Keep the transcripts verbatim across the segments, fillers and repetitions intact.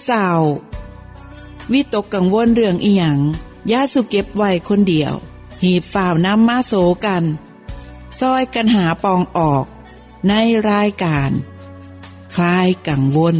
เศร้าวิตกกังวลเรื่องอีหยังอย่าสุเก็บไว้คนเดียวหีบฝ่าวนำมาโสกันซอยกันหาปองออกในรายการคลายกังวล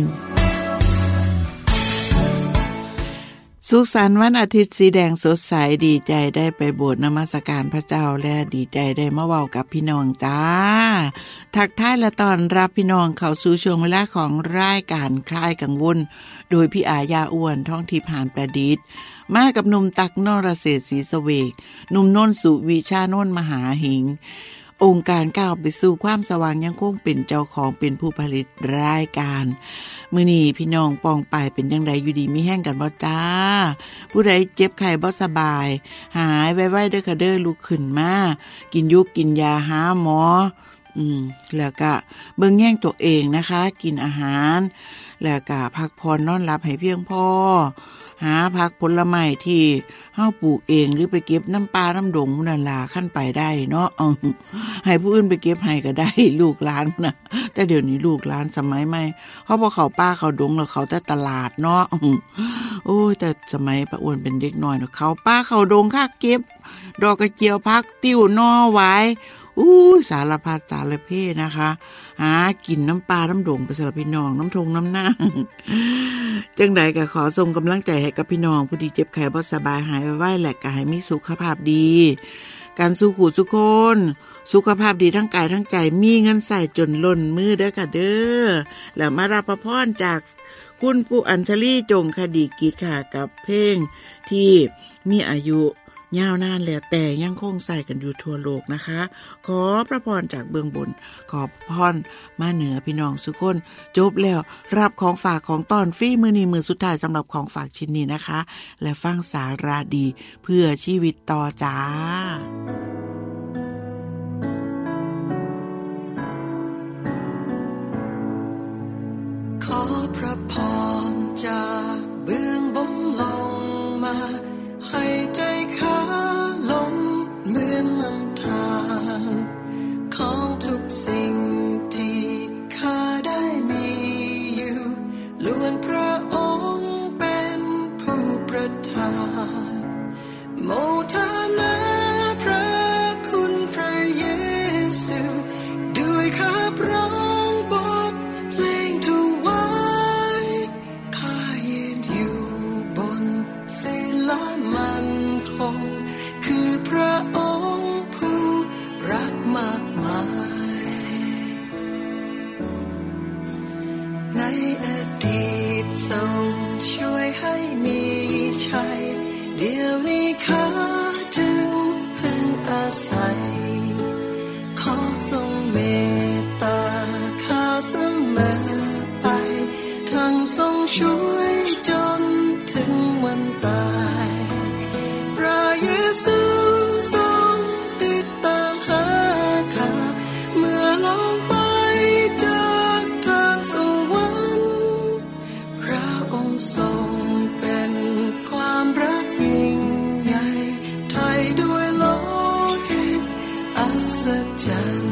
สุขสันต์วันอาทิตย์สีแดงสดใสดีใจได้ไปโบสถ์นมัสการพระเจ้าและดีใจได้มาเว้ากับพี่น้องจ้าทักทายและต้อนรับพี่น้องเข้าสู่ช่วงเวลาของรายการคลายกังวลโดยพี่อายาอ้วนท่องทิพย์หานประดิษฐ์มากับหนุ่มตักนรเศรษฐ์ศรีสเวกหนุ่มโน้นสุวิชาโน้นมหาหิงองค์การก้าวไปสู่ความสว่างยังคงเป็นเจ้าของเป็นผู้ผลิตรายการมื้อนี้พี่น้องปองไปเป็นจังไดอยู่ดีมีแห้งกันบ่จ้าผู้ใดเจ็บไข้บ่สบายหายไวๆเด้อค่ะเด้อลุกขึ้นมากินยุกกินยาหาหมออืมแล้วก็เบิ่งแย่งตัวเองนะคะกินอาหารแล้วก็พักผ่อนนอนหลับให้เพียงพอหาผักผลไม้ที่เฮาปลูกเองหรือไปเก็บน้ำปลาน้ำดงนั่นล่ะคั่นไปได้เนาะให้ผู้อื่นไปเก็บให้ก็ได้ลูกหลานนะแต่เดี๋ยวนี้ลูกหลานสมัยใหม่เขาบ่เข้าป่าเข้าดงแล้วเขาแต่ตลาดเนาะโอ้ยแต่สมัยป้าอ้วนเป็นเด็กน้อยเนาะเขาป่าเข้าดงค่าเก็บดอกกระเจียวผักติ้วหน่อไว้อู้สารพัดสารเพนะคะหากินน้ำปลาน้ำดงไปสำหรับพี่น้องน้ำทงน้ำหน้าจังใดก็ขอส่งกำลังใจให้กับพี่น้องผู้ที่เจ็บไข้บ่สบายหายไวๆและก็ให้มีสุขภาพดีการสู้ขู่ทุกคนสุขภาพดีทั้งกายทั้งใจมีเงินใส่จนล้นมือเด้อค่ะเด้อแล้วมารับพรจากคุณปู่อัญชลีจงคดีกิจค่ะกับเพลงที่มีอายุยาวนานแล้วแต่ยังคงใส่กันอยู่ทั่วโลกนะคะขอพระพรจากเบื้องบนขอพรมาเหนือพี่น้องทุกคนจบแล้วรับของฝากของตอนฟรีมื้อนี้มื้อสุดท้ายสำหรับของฝากชิ้นนี้นะคะและฟังสาระดีเพื่อชีวิตต่อจ้าขอพระพรจากเบื้องบนลงมาให้ใจข้าลมเหมือนลำธารของทุกสิ่งที่ข้าได้มีอยู่ล้วนพระองค์เป็นผู้ประทานโมทนาพระคุณพระเยซูด้วยข้าพร้อมบทเพลงถวายข้ายืนอยู่บนศิลามันคงคือพระองค์ผู้รักมากมายในอดีตทรงช่วยให้มีชัยเดี๋ยวนี้ข้าจึงพึ่งอาศัยขอทรงเมตตาข้าเสมอไปทั้งทรงช่วยจนถึงวันตายพระเยซูทรงติดตามหาข้าเมื่อลงไปจากทางสวรรค์พระองค์ทรงเป็นความรักยิ่งใหญ่ไถ่ด้วยโลหิตอัศจรรย์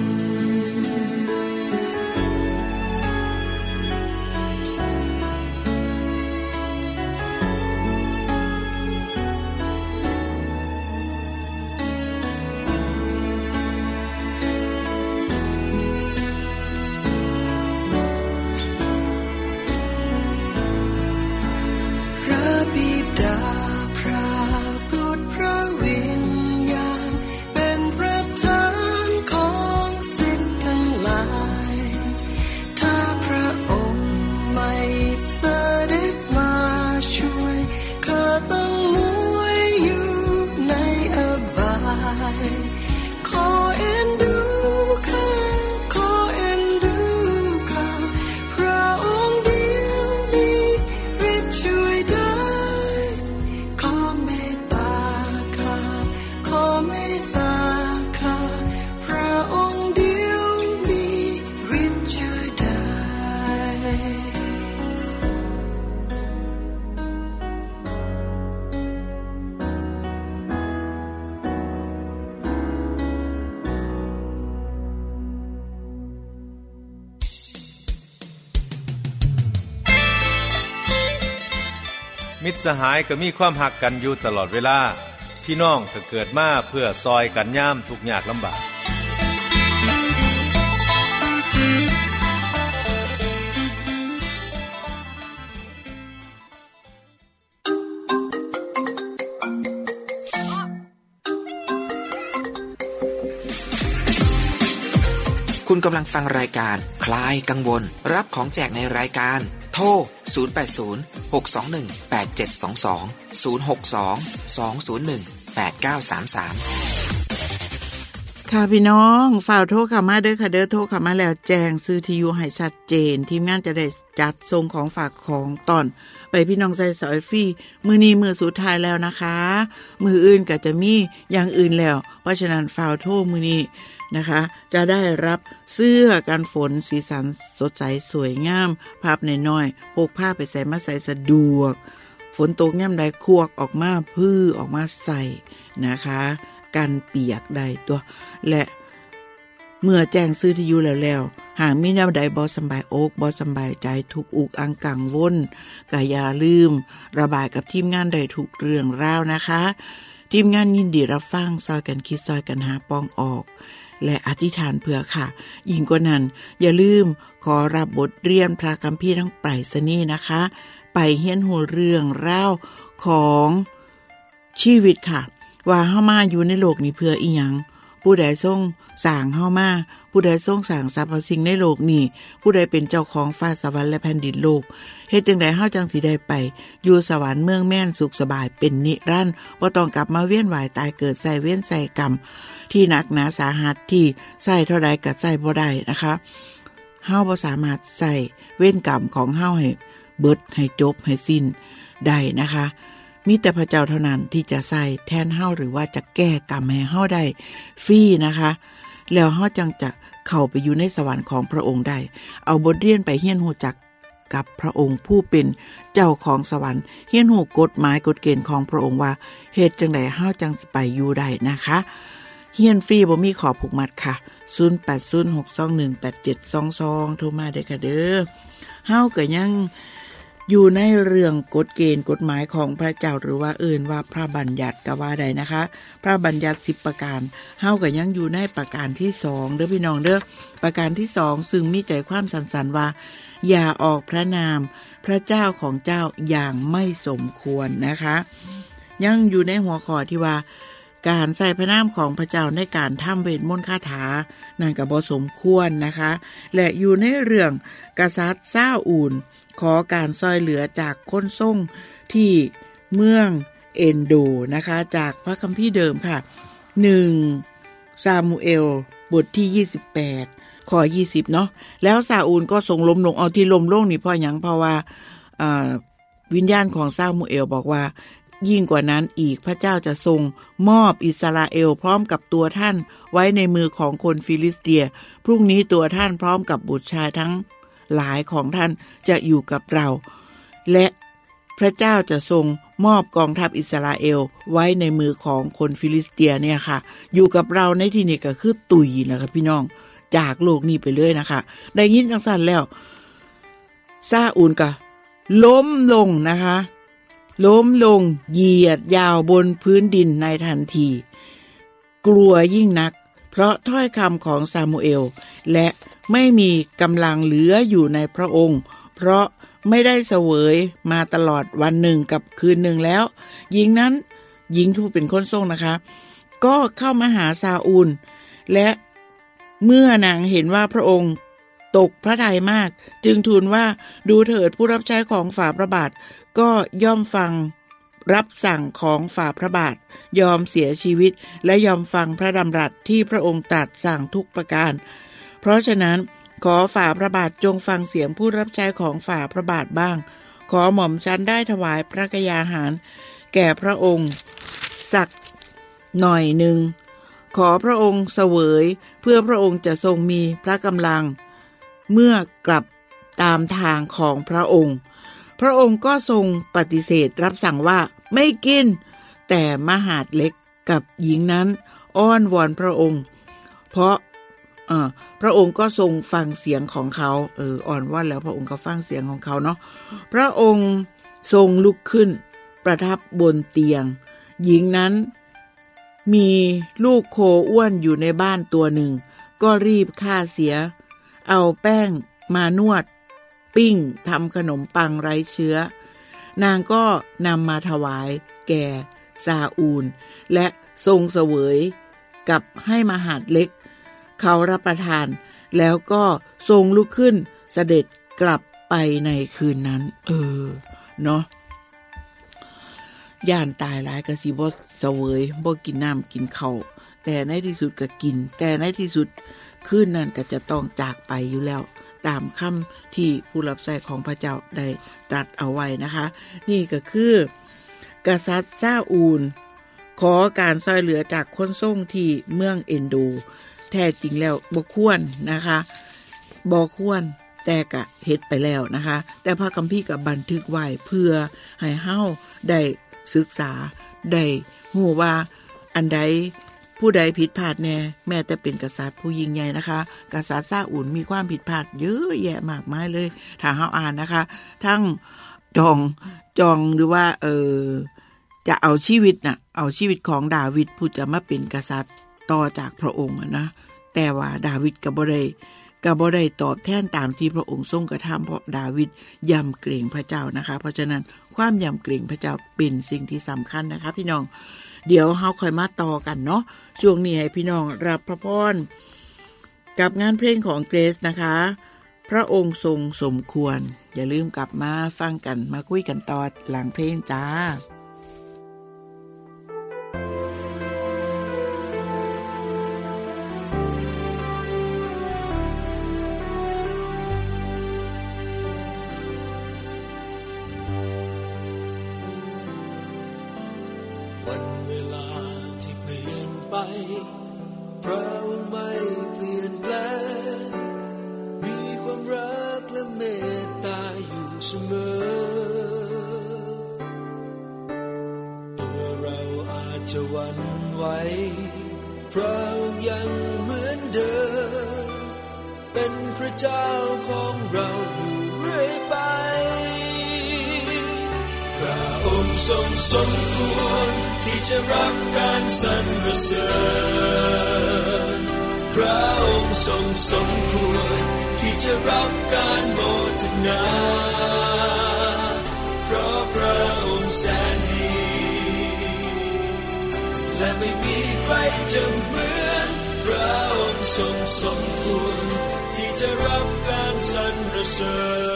มิตรสหายก็มีความหักกันอยู่ตลอดเวลาพี่น้องก็เกิดมาเพื่อซอยกันยามทุกข์ยากลำบากคุณกำลังฟังรายการคลายกังวลรับของแจกในรายการโทรศูนย์ แปด ศูนย์ หก สอง หนึ่ง แปด เจ็ด สอง สอง ศูนย์ หก สอง สอง ศูนย์ หนึ่ง แปด เก้า สาม สามค่ะพี่น้องฝ่าวโทรเข้ามาเด้อค่ะเด้อโทรเข้ามาแล้วแจ้งซื้อที่อยู่ให้ชัดเจนทีมงานจะได้จัดส่งของฝากของตอนไปพี่น้องใส่สอยฟรีมื้อนี้มื้อสุดท้ายแล้วนะคะมื้ออื่นก็จะมีอย่างอื่นแล้วเพราะฉะนั้นฝ่าวโทรมื้อนี้นะคะจะได้รับเสื้อกันฝนสีสันสดใสสวยงามภาพน้อยๆพกผ้าไปใส่มาใส่สะดวกฝนตกย่ำใดควักออกมาพื้อออกมาใส่นะคะกันเปียกได้ตัวและเมื่อแจ้งซื้อที่อยู่แล้วแล้วหากมีแนวใดบ่สบายอกบ่สบายใจทุกอุกอังกังวลก็อย่าลืมระบายกับทีมงานได้ทุกเรื่องราวนะคะทีมงานยินดีรับฟังซอยกันคิดซอยกันหาป้องออกและอธิษฐานเผื่อค่ะยิ่งกว่านั้นอย่าลืมขอรับบทเรียนพระคัมภีร์ทั้งไปรษณีย์นะคะไปเฮียนหูเรื่องราวของชีวิตค่ะว่าเฮามาอยู่ในโลกนี้เพื่ออีหยังผู้ใดทรงสร้างเฮามาผู้ใดทรงสร้างสรรพสิ่งในโลกนี้ผู้ใดเป็นเจ้าของฟ้าสวรรค์และแผ่นดินโลกเฮ็ดจังได๋เฮาจังสิได้ไปอยู่สวรรค์เมืองแม่นสุขสบายเป็นนิรันดร์บ่ต้องกลับมาเวียนว่ายตายเกิดใส่เวรใส่กรรมที่หนักหนาสาหัสที่ใส่เท่าใดก็ใส่บ่ได้นะคะเฮาบ่สามารถใส่เวรกรรมของเฮาให้เบิดให้จบให้สิ้นได้นะคะมีแต่พระเจ้าเท่านั้นที่จะใส่แทนเฮาหรือว่าจะแก้กรรมให้เฮาได้ฟรีนะคะแล้วเฮาจังจะเข้าไปอยู่ในสวรรค์ของพระองค์ได้เอาบทเรียนไปเรียนรู้จักกับพระองค์ผู้เป็นเจ้าของสวรรค์เรียนรู้กฎหมายกฎเกณฑ์ของพระองค์ว่าเฮ็ดจังได๋เฮาจังสิไปอยู่ได้นะคะเรียนฟรีบ่มีขอผูกมัดค่ะศูนย์ แปด ศูนย์ หก สอง หนึ่ง แปด เจ็ด สอง สองโทรมาได้ค่ะเด้อเฮาก็ยังอยู่ในเรื่องกฎเกณฑ์กฎหมายของพระเจ้าหรือว่าเอื่นว่าพระบัญญัติก็ว่าได้นะคะพระบัญญัติสิบประการเฮาก็ยังอยู่ในประการที่สองเด้อพี่น้องเด้อประการที่สองซึ่งมีใจความสั้นๆว่าอย่าออกพระนามพระเจ้าของเจ้าอย่างไม่สมควรนะคะยังอยู่ในหัวข้อที่ว่าการใส่พระนามของพระเจ้าในการทำเวทมนต์คาถานั่นก็บ่สมควรนะคะและอยู่ในเรื่องกษัตริย์ซาอูลขอการซอยเหลือจากคนทรงที่เมืองเอนโดนะคะจากพระคัมภีร์เดิมค่ะหนึ่งซามูเอลบทที่ยี่สิบแปดข้อยี่สิบเนาะแล้วซาอูลก็ทรงล้มลงเอาที่ล้มลงนี่เพราะหยังเพราะว่าอ่าวิญญาณของซามูเอลบอกว่ายิ่งกว่านั้นอีกพระเจ้าจะทรงมอบอิสราเอลพร้อมกับตัวท่านไว้ในมือของคนฟิลิสเตียพรุ่งนี้ตัวท่านพร้อมกับบุตรชายทั้งหลายของท่านจะอยู่กับเราและพระเจ้าจะทรงมอบกองทัพอิสราเอลไว้ในมือของคนฟิลิสเตียเนี่ยค่ะอยู่กับเราในที่นี้ก็คือตุยนะคะพี่น้องจากโลกนี้ไปเลยนะคะได้ยินจังซั่นแล้วซาอูลก็ล้มลงนะคะล้มลงเหยียดยาวบนพื้นดินในทันทีกลัวยิ่งนักเพราะถ้อยคำของซามูเอลและไม่มีกำลังเหลืออยู่ในพระองค์เพราะไม่ได้เสวยมาตลอดวันหนึ่งกับคืนหนึ่งแล้วหญิงนั้นหญิงผู้เป็นคนทรงนะคะก็เข้ามาหาซาอูลและเมื่อนางเห็นว่าพระองค์ตกพระทัยมากจึงทูลว่าดูเถิดผู้รับใช้ของฝ่าพระบาทก็ย่อมฟังรับสั่งของฝ่าพระบาทยอมเสียชีวิตและยอมฟังพระดำรัสที่พระองค์ตรัสสั่งทุกประการเพราะฉะนั้นขอฝ่าพระบาทจงฟังเสียงผู้รับใช้ของฝ่าพระบาทบ้างขอหม่อมฉันได้ถวายพระกยาหารแก่พระองค์สักหน่อยหนึ่งขอพระองค์เสวยเพื่อพระองค์จะทรงมีพระกำลังเมื่อกลับตามทางของพระองค์พระองค์ก็ทรงปฏิเสธรับสั่งว่าไม่กินแต่มหาดเล็กกับหญิงนั้นอ้อนวอนพระองค์เพราะอ่าพระองค์ก็ทรงฟังเสียงของเขาเอออ่อนวอนแล้วพระองค์ก็ฟังเสียงของเขาเนาะพระองค์ทรงลุกขึ้นประทับบนเตียงหญิงนั้นมีลูกโคอ้วนอยู่ในบ้านตัวหนึ่งก็รีบฆ่าเสียเอาแป้งมานวดปิ้งทำขนมปังไร้เชื้อนางก็นำมาถวายแก่ซาอูลและทรงเสวยกับให้มหาดเล็กเขารับประทานแล้วก็ทรงลุกขึ้นเสด็จกลับไปในคืนนั้นเออเนาะย่านตายหลายก็สิบ่เสวยบ่กินน้ำกินข้าวแต่ในที่สุดก็กินแต่ในที่สุดคืนนั้นก็จะต้องจากไปอยู่แล้วตามคำที่ผู้รับใช้ของพระเจ้าได้ตรัสเอาไว้นะคะนี่ก็คือกษัตริย์ซาอูลขอการช่วยเหลือจากคนทรงที่เมืองเอนโดแท้จริงแล้วบ่ควรนะคะบ่ควรแต่ก็เฮ็ดไปแล้วนะคะแต่พระคัมภีร์ก็บันทึกไว้เพื่อให้เฮาได้ศึกษาได้ฮู้ว่าอันใดผู้ใดผิดพลาดแน่แม้แต่เป็นกษัตริย์ผู้ยิ่งใหญ่นะคะกษัตริย์ซาอูลมีความผิดพลาดเยอะแยะมากมายเลยถ้าเฮาอ่านนะคะทั้งจองจองหรือว่าเออจะเอาชีวิตน่ะเอาชีวิตของดาวิดผู้จะมาเป็นกษัตริย์ต่อจากพระองค์นะแต่ว่าดาวิดก็บ่ได้ก็บ่ได้ตอบแทนตามที่พระองค์ทรงกระทำเพราะดาวิดยำเกรงพระเจ้านะคะเพราะฉะนั้นความยำเกรงพระเจ้าเป็นสิ่งที่สำคัญนะคะพี่น้องเดี๋ยวเฮาค่อยมาต่อกันเนาะช่วงนี้ให้พี่น้องรับพระพรกับงานเพลงของเกรซนะคะพระองค์ทรงสมควรอย่าลืมกลับมาฟังกันมาคุยกันต่อหลังเพลงจ้าพระองค์ไม่เปลี่ยนแปลงมีความรักและเมตตาอยู่เสมอตัวเราอาจจะหวั่นไหวพระองค์ยังเหมือนเดิมเป็นพระเจ้าของเราอยู่เรื่อยไปพระองค์ทรงสมควรที่จะรับการสรรเสริญพระองค์ทรงสมควรที่จะรับการโมทนาเพราะพระองค์แสนดีและไม่มีใครจะเหมือนพระองค์ทรงสมควรที่จะรับการสรรเสริญ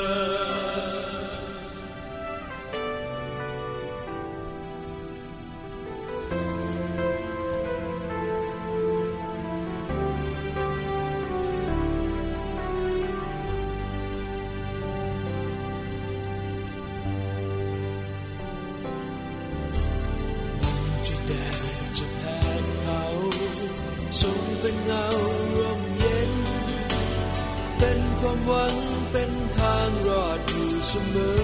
ทรงเป็นเงาร่มเย็นเป็นความหวังเป็นทางรอดอยู่เสมอ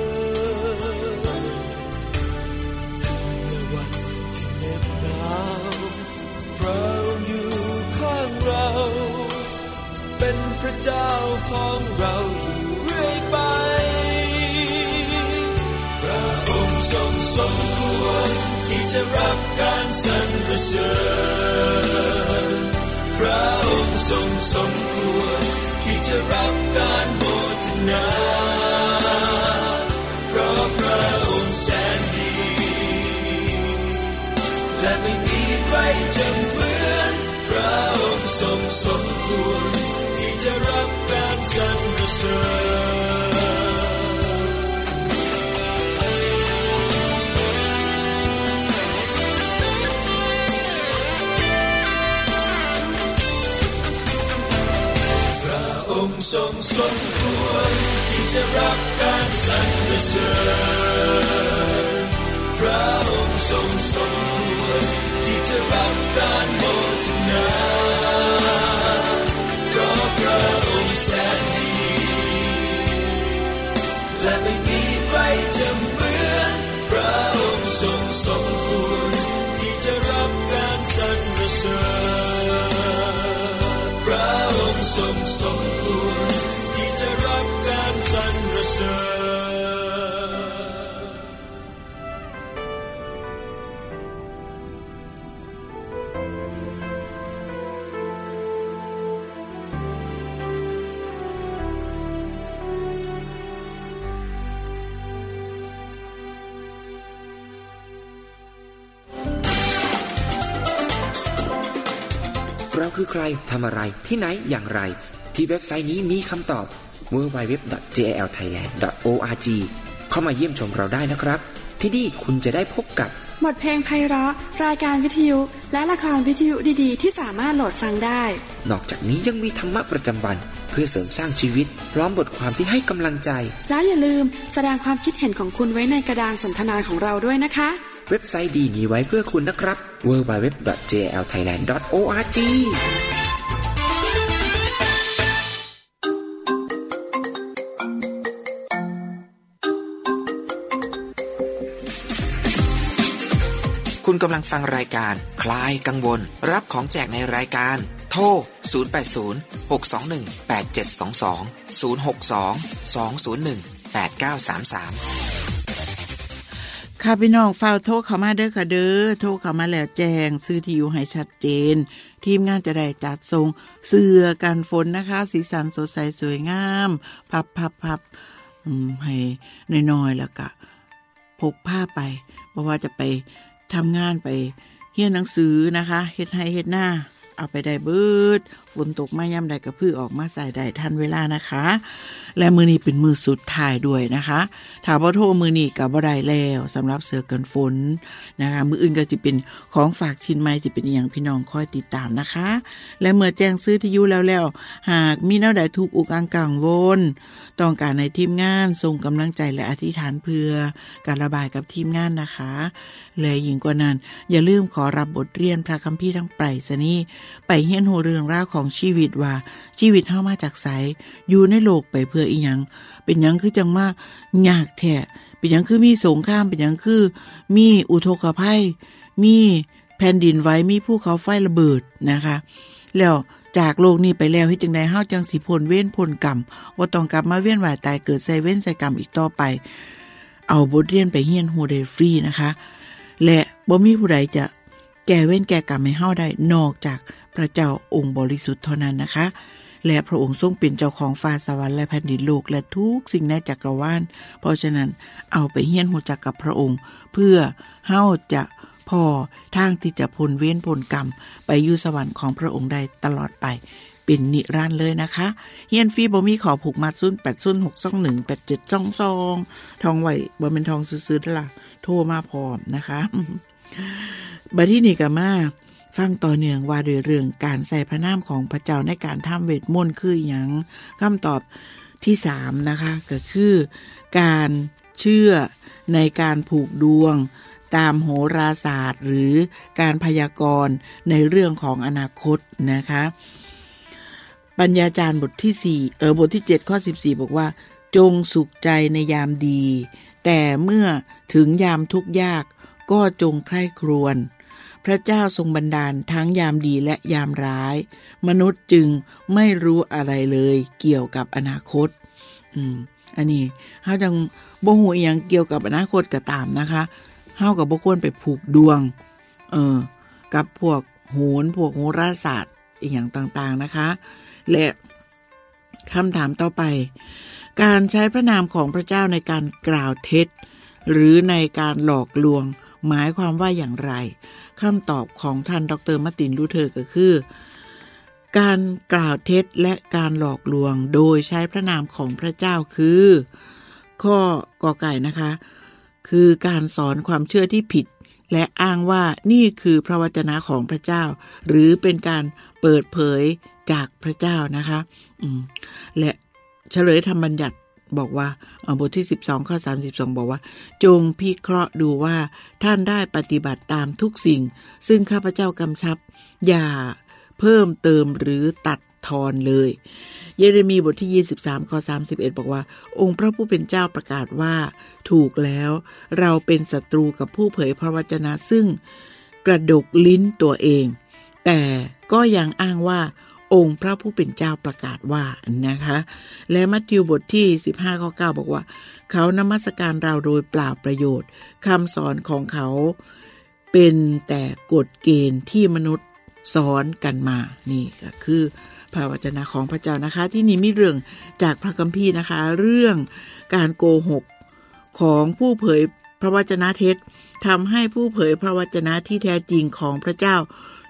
คืนวันที่เหน็บหนาวพระองค์อยู่ข้างเราเป็นพระเจ้าของเราอยู่เรื่อยไปพระองค์ทรงสมควรที่จะรับการสรรเสริญพระองค์ทรงสมควรที่จะรับการโมทนาเพราะพระองค์แสนดีและไม่มีใครจะเหมือนพระองค์ทรงสมควรที่จะรับการสรรเสริญทรงสมควรที่จะรับการสรรเสริญพระองค์ทรงสมควรที่จะรับการโมทนาเพราะพระองค์แสนดีและไม่มีใครจะเหมือนพระองค์ทรงสมควรที่จะรับการสรรเสริญพระองค์ทรงสมควรที่จะรับการสรรเสริญเราคือใครทำอะไรที่ไหนอย่างไรที่เว็บไซต์นี้มีคำตอบ ดับเบิลยู ดับเบิลยู ดับเบิลยู ดอท เจ แอล ไทยแลนด์ ดอท โอ อาร์ จี เข้ามาเยี่ยมชมเราได้นะครับที่นี่คุณจะได้พบกับบทเพลงไพเราะรายการวิทยุและละครวิทยุดีๆที่สามารถโหลดฟังได้นอกจากนี้ยังมีธรรมะประจำวันเพื่อเสริมสร้างชีวิตพร้อมบทความที่ให้กำลังใจแล้วอย่าลืมแสดงความคิดเห็นของคุณไว้ในกระดานสนทนาของเราด้วยนะคะเว็บไซต์ดีมีไว้เพื่อคุณนะครับ ดับเบิลยู ดับเบิลยู ดับเบิลยู ดอท เจ แอล ไทยแลนด์ ดอท โอ อาร์ จี คุณกำลังฟังรายการคลายกังวลรับของแจกในรายการโทรศูนย์ แปด ศูนย์ หก สอง หนึ่ง แปด เจ็ด สอง สอง ศูนย์ หก สอง สอง ศูนย์ หนึ่ง แปด เก้า สาม สามค่ะพี่น้องเฝ้าโทรเข้ามาเด้อค่ะเด้อโทรเข้ามาแล้วแจ้งซื้อที่อยู่ให้ชัดเจนทีมงานจะได้จัดส่งเสื้อกันฝนนะคะสีสันสดใสสวยงามพับๆๆอืมให้น้อยๆแล้วก็พกผ้าไปเพราะว่าจะไปทำงานไปเรียนหนังสือนะคะเฮ็ดให้เฮ็ดหน้าเอาไปได้เบิดฝนตกมายามใดก็พือออกมาใส่ได้ทันเวลานะคะและมื้อนี้เป็นมื้อสุดท้ายด้วยนะคะถ้าบ่โทรมื้อนี้ก็บ่ได้แล้วสำหรับเสื้อกันฝนนะคะมื้ออื่นก็สิเป็นของฝากชิ้นใหม่สิเป็นอีหยังพี่น้องคอยติดตามนะคะและเมื่อแจ้งซื้อที่อยู่แล้วแล้วหากมีแนวใดทุกข์อุกอังกังวลต้องการให้ทีมงานส่งกำลังใจและอธิษฐานเพื่อการระบายกับทีมงานนะคะและยิ่งกว่านั้นอย่าลืมขอรับบทเรียนพระคัมภีร์ทั้งไปรษณีย์ไปเรียนรู้เรื่องราวของชีวิตว่าชีวิตเฮามาจากไสอยู่ในโลกไปเพื่ออีหยังเป็นหยังคือจังมายากแท้เป็นหยังคือมีสงครามเป็นหยังคือมีอุทกภัยมีแผ่นดินไหวมีภูเขาไฟระเบิดนะคะแล้วจากโลกนี้ไปแล้วเฮ็ดจังได๋เฮาจังสิพ้นเวรพ้นกรรมบ่ต้องกลับมาเวียนว่ายตายเกิดใส่เวรใส่กรรมอีกต่อไปเอาบทเรียนไปเรียนรู้ได้ฟรีนะคะและบ่มีผู้ใดจะแก้เวรแก้กรรมให้เฮาได้นอกจากพระเจ้าองค์บริสุทธิ์เท่านั้นนะคะและพระองค์ทรงเป็นเจ้าของฟ้าสวรรค์และแผ่นดินโลกและทุกสิ่งในจักรวาลเพราะฉะนั้นเอาไปเรียนรู้จักกับพระองค์เพื่อเฮาจะพอทางที่จะพ้นเวรพ้นกรรมไปอยู่สวรรค์ของพระองค์ได้ตลอดไปเป็นนิรันดร์เลยนะคะเรียนฟรีบ่มีขอผูกมัดศูนย์ แปด ศูนย์ หก สอง หนึ่ง แปด เจ็ด สอง สองทองไว้บ่แม่นทองซื่อๆล่ะโทรมาพร้อมนะคะบัดนี้นี่ก็มาฟังต่อเนื่องว่าด้วยเรื่องการใส่พระนามของพระเจ้าในการทำเวทมนต์คือหยังคำตอบที่สามนะคะก็คือการเชื่อในการผูกดวงตามโหราศาสตร์หรือการพยากรณ์ในเรื่องของอนาคตนะคะปัญญาจารย์บทที่สี่เออบทที่เจ็ดข้อสิบสี่บอกว่าจงสุขใจในยามดีแต่เมื่อถึงยามทุกข์ยากก็จงใคร่ครวญพระเจ้าทรงบันดาลทั้งยามดีและยามร้ายมนุษย์จึงไม่รู้อะไรเลยเกี่ยวกับอนาคตอืมอันนี้เฮาจังบ่ฮู้อีหยังเกี่ยวกับอนาคตก็ตามนะคะเฮาก็บ่ควรไปผูกดวงเออกับพวกโหรพวกโหราศาสตร์อีกอย่างต่างๆนะคะและคำถามต่อไปการใช้พระนามของพระเจ้าในการกล่าวเท็จหรือในการหลอกลวงหมายความว่าอย่างไรคำตอบของท่านดร.มาร์ตินลูเทอร์ก็คือการกล่าวเท็จและการหลอกลวงโดยใช้พระนามของพระเจ้าคือข้อกอไก่นะคะคือการสอนความเชื่อที่ผิดและอ้างว่านี่คือพระวจนะของพระเจ้าหรือเป็นการเปิดเผยจากพระเจ้านะคะอืมและเฉลยธรรมบัญญัติบอกว่าบทที่สิบสองข้อสามสิบสองบอกว่าจงพิเคราะห์ดูว่าท่านได้ปฏิบัติตามทุกสิ่งซึ่งข้าพเจ้ากำชับอย่าเพิ่มเติมหรือตัดทอนเลยเยเรมีบทที่ยี่สิบสามข้อสามสิบเอ็ดบอกว่าองค์พระผู้เป็นเจ้าประกาศว่าถูกแล้วเราเป็นศัตรูกับผู้เผยพระวจนะซึ่งกระดกลิ้นตัวเองแต่ก็ยังอ้างว่าองค์พระผู้เป็นเจ้าประกาศว่านะคะและมัทธิวบทที่สิบห้าข้อเก้าบอกว่าเขานมัสการเราโดยเปล่าประโยชน์คำสอนของเขาเป็นแต่กฎเกณฑ์ที่มนุษย์สอนกันมานี่ก็คือพระวจนะของพระเจ้านะคะที่นี่มีเรื่องจากพระคัมภีร์นะคะเรื่องการโกหกของผู้เผยพระวจนะเท็จทำให้ผู้เผยพระวจนะที่แท้จริงของพระเจ้า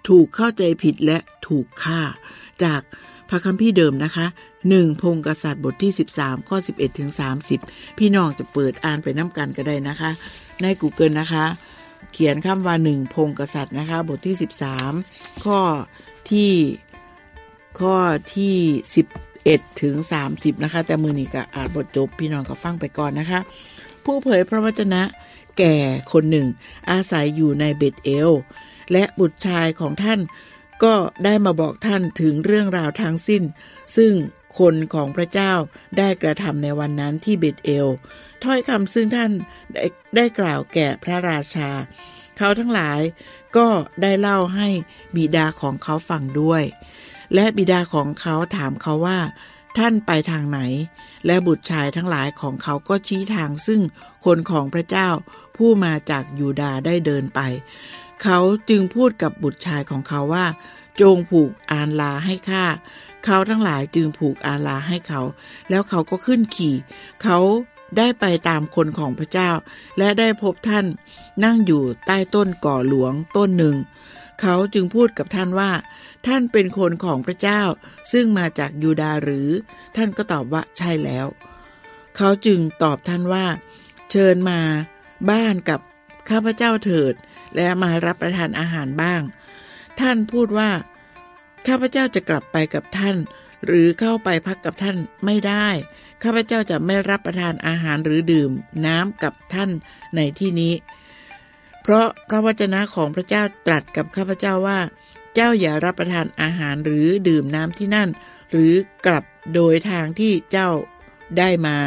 ถูกเข้าใจผิดและถูกฆ่าจากพระคัมภีร์เดิมนะคะหนึ่งพงศ์กษัตริย์บทที่สิบสามข้อสิบเอ็ดถึงสามสิบพี่น้องจะเปิดอ่านไปนำกันก็ได้นะคะใน Google นะคะเขียนคำว่าหนึ่งพงศ์กษัตริย์นะคะบทที่สิบสามข้อที่ข้อที่สิบเอ็ดถึงสามสิบนะคะแต่มื้อนี้ก็อ่านบทจบพี่น้องก็ฟังไปก่อนนะคะผู้เผยพระวจนะแก่คนหนึ่งอาศัยอยู่ในเบธเอลและบุตรชายของท่านก็ได้มาบอกท่านถึงเรื่องราวทั้งสิ้นซึ่งคนของพระเจ้าได้กระทำในวันนั้นที่เบธเอลถ้อยคำซึ่งท่านได้ได้กล่าวแก่พระราชาเขาทั้งหลายก็ได้เล่าให้บิดาของเขาฟังด้วยและบิดาของเขาถามเขาว่าท่านไปทางไหนและบุตรชายทั้งหลายของเขาก็ชี้ทางซึ่งคนของพระเจ้าผู้มาจากยูดาห์ได้เดินไปเขาจึงพูดกับบุตรชายของเขาว่าจงผูกอานลาให้ข้าเขาทั้งหลายจึงผูกอานลาให้เขาแล้วเขาก็ขึ้นขี่เขาได้ไปตามคนของพระเจ้าและได้พบท่านนั่งอยู่ใต้ต้นก่อหลวงต้นหนึ่งเขาจึงพูดกับท่านว่าท่านเป็นคนของพระเจ้าซึ่งมาจากยูดาห์หรือท่านก็ตอบว่าใช่แล้วเขาจึงตอบท่านว่าเชิญมาบ้านกับข้าพเจ้าเถิดและมารับประทานอาหารบ้างท่านพูดว่าข้าพเจ้าจะกลับไปกับท่านหรือเข้าไปพักกับท่านไม่ได้ข้าพเจ้าจะไม่รับประทานอาหารหรือดื่มน้ำกับท่านในที่นี้เพราะพระวจนะของพระเจ้าตรัสกับข้าพเจ้าว่าเจ้าอย่ารับประทานอาหารหรือดื่มน้ำที่นั่นหรือกลับโดยทางที่เจ้าได้มา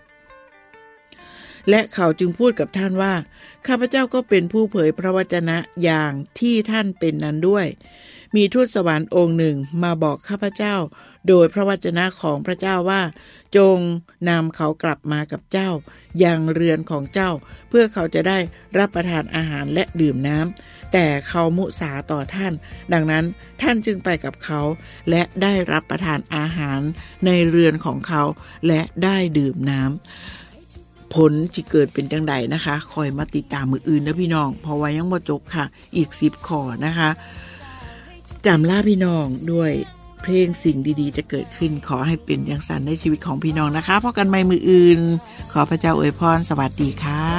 และเขาจึงพูดกับท่านว่าข้าพเจ้าก็เป็นผู้เผยพระวจนะอย่างที่ท่านเป็นนั้นด้วยมีทูตสวรรค์องค์หนึ่งมาบอกข้าพเจ้าโดยพระวจนะของพระเจ้าว่าจงนำเขากลับมากับเจ้ายังเรือนของเจ้าเพื่อเขาจะได้รับประทานอาหารและดื่มน้ำแต่เขามุสาต่อท่านดังนั้นท่านจึงไปกับเขาและได้รับประทานอาหารในเรือนของเขาและได้ดื่มน้ำผลจะเกิดเป็นจังใดนะคะคอยมาติดตามมืออื่นนะพี่น้องเพราะว่ายังบ่จบค่ะอีกสิบข้อนะคะจำลาพี่น้องด้วยเพลงสิ่งดีๆจะเกิดขึ้นขอให้เป็นอย่างสันในชีวิตของพี่น้องนะคะพบกันใหม่มืออื่นขอพระเจ้าอวยพรสวัสดีค่ะ